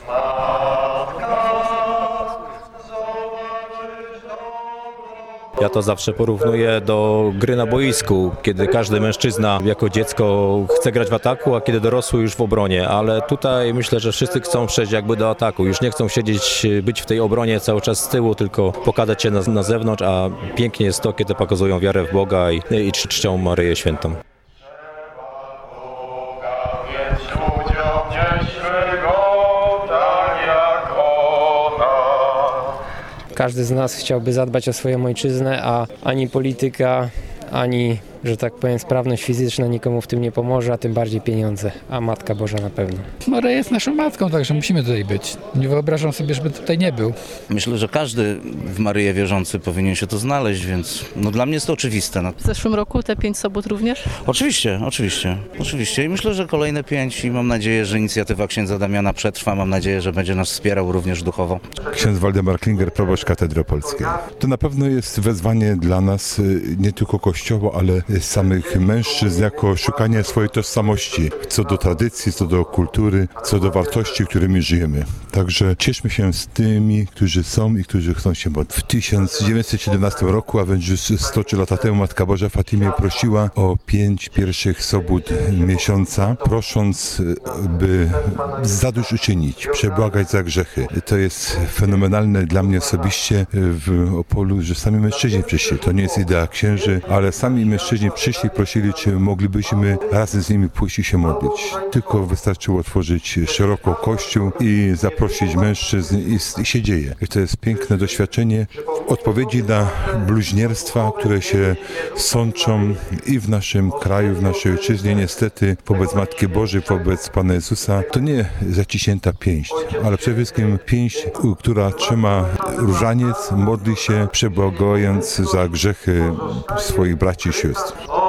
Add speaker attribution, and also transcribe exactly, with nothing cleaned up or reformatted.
Speaker 1: Ja to zawsze porównuję do gry na boisku, kiedy każdy mężczyzna jako dziecko chce grać w ataku, a kiedy dorosły już w obronie, ale tutaj myślę, że wszyscy chcą przejść jakby do ataku, już nie chcą siedzieć, być w tej obronie cały czas z tyłu, tylko pokazać się na, na zewnątrz, a pięknie jest to, kiedy pokazują wiarę w Boga i, i czczą Maryję Świętą.
Speaker 2: Każdy z nas chciałby zadbać o swoją ojczyznę, a ani polityka, ani, że tak powiem, sprawność fizyczna nikomu w tym nie pomoże, a tym bardziej pieniądze, a Matka Boża na pewno.
Speaker 3: Maryja jest naszą matką, także musimy tutaj być. Nie wyobrażam sobie, żeby tutaj nie był.
Speaker 4: Myślę, że każdy w Maryję wierzący powinien się to znaleźć, więc no dla mnie jest to oczywiste. No.
Speaker 5: W zeszłym roku te pięć sobót również?
Speaker 4: Oczywiście, oczywiście, oczywiście i myślę, że kolejne pięć i mam nadzieję, że inicjatywa księdza Damiana przetrwa, mam nadzieję, że będzie nas wspierał również duchowo.
Speaker 6: Ksiądz Waldemar Klinger, proboszcz Katedry Opolskiej. To na pewno jest wezwanie dla nas, nie tylko Kościoła, ale samych mężczyzn jako szukanie swojej tożsamości co do tradycji, co do kultury, co do wartości, którymi żyjemy. Także cieszmy się z tymi, którzy są i którzy chcą się modlić. W tysiąc dziewięćset siedemnastym roku, a wręcz sto trzy lata temu, Matka Boża w Fatimie prosiła o pięć pierwszych sobót miesiąca, prosząc, by zadośćuczynić, przebłagać za grzechy. To jest fenomenalne dla mnie osobiście w Opolu, że sami mężczyźni przyszli. To nie jest idea księży, ale sami mężczyźni przyszli i prosili, czy moglibyśmy razem z nimi pójść i się modlić. Tylko wystarczyło otworzyć szeroko kościół i zaprosić mężczyzn i, i się dzieje. I to jest piękne doświadczenie odpowiedzi na bluźnierstwa, które się sączą i w naszym kraju, w naszej ojczyźnie niestety wobec Matki Bożej, wobec Pana Jezusa. To nie zaciśnięta pięść, ale przede wszystkim pięść, która trzyma różaniec, modli się, przebłagając za grzechy swoich braci i sióstr.